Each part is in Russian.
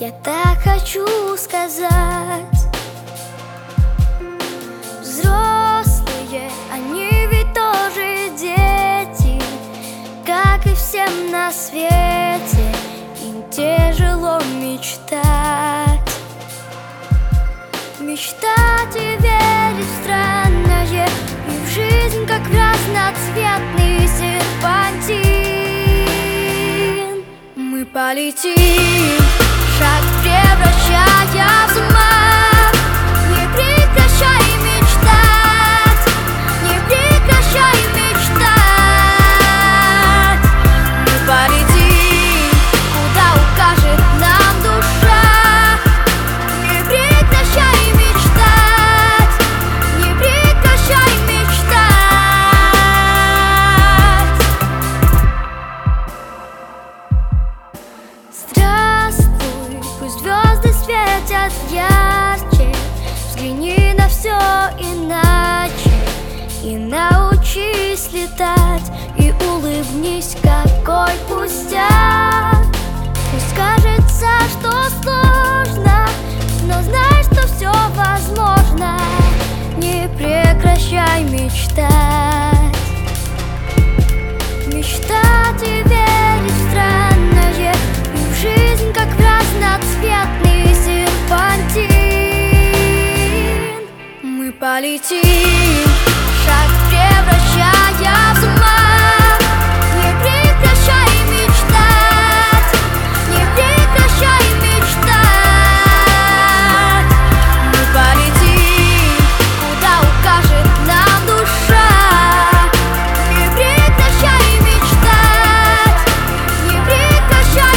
Я так хочу сказать. Взрослые, они ведь тоже дети, как и всем на свете. Им тяжело мечтать. Мечтать и верить в странное, и в жизнь, как в разноцветный серпантин. Мы полетим, шаг превращая в туман. Не прекращай мечтать, не прекращай мечтать. Мы полетим, куда укажет нам душа. Не прекращай мечтать, не прекращай мечтать. Здравствуй, пусть звезды светят ярче. Взгляни на все иначе и научись летать. И улыбнись, какой пустяк. Пусть кажется, что сложно, но знай, что все возможно. Не прекращай мечтать. Мечтать и верить в странное, и в жизнь, как в разноцветный серпантин. Мы полетим, шаг превращая в туман. Не прекращай мечтать, не прекращай мечтать. Мы полетим, куда укажет нам душа. Не прекращай мечтать, не прекращай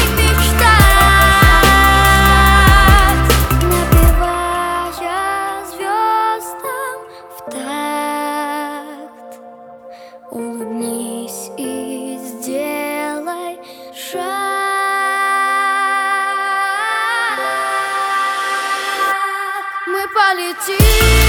мечтать. Напевая звездам в такт, улыбнись и сделай шаг. Мы полетим.